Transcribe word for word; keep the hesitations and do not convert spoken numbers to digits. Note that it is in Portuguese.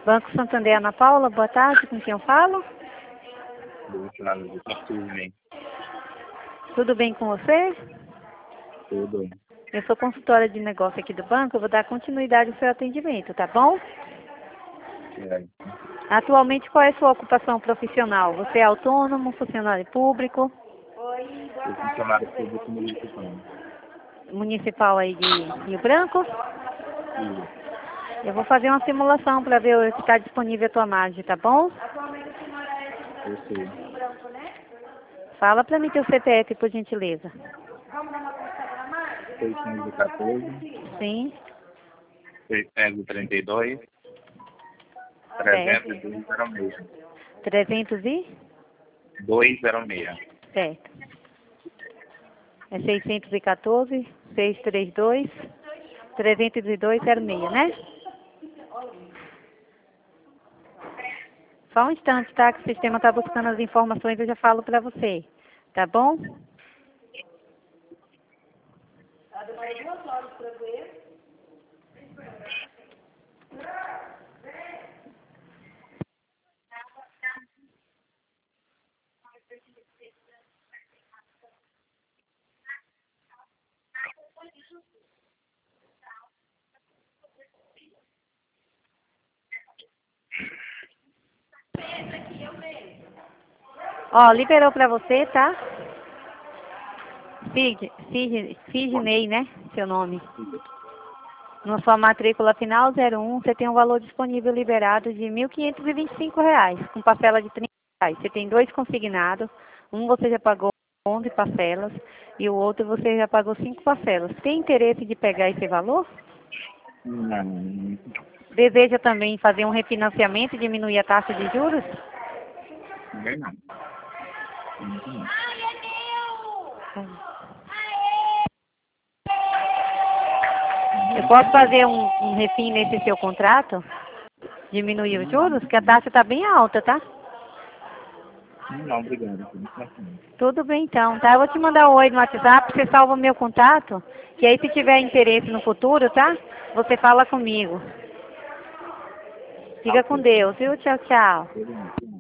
Banco Santander, Ana Paula, boa tarde, com quem eu falo? Tudo bem com você? Tudo. Eu sou consultora de negócio aqui do banco, eu vou dar continuidade ao seu atendimento, tá bom? É. Atualmente, qual é a sua ocupação profissional? Você é autônomo, funcionário público? Eu funcionário público municipal. Municipal aí de Rio Branco? Isso. Eu vou fazer uma simulação para ver se está disponível a tua margem, tá bom? Eu sei. Fala para mim teu C P F, por gentileza. seiscentos e quatorze, Sim, seiscentos e trinta e dois, certo. trezentos e dois zero seis. trezentos e? dois zero seis. Certo. É seiscentos e quatorze, seiscentos e trinta e dois, trezentos e dois zero seis, né? Só um instante, tá? Que o sistema está buscando as informações, eu já falo para você. Tá bom? Ó, liberou para você, tá? Sid, Sid, Sidney, né? Seu nome. Na sua matrícula final zero um, você tem um valor disponível liberado de mil quinhentos e vinte e cinco reais, com parcela de trinta reais. Você tem dois consignados, um você já pagou onze parcelas e o outro você já pagou cinco parcelas. Tem interesse de pegar esse valor? Não. Deseja também fazer um refinanciamento e diminuir a taxa de juros? Não. Não. Não. Eu posso fazer um, um refim nesse seu contrato? Diminuir os juros? Que a taxa está bem alta, tá? Não, obrigado. Tudo bem então, tá? Eu vou te mandar um oi no WhatsApp, você salva o meu contato, que aí se tiver interesse no futuro, tá? Você fala comigo. Fica com Deus, viu? Tchau, tchau.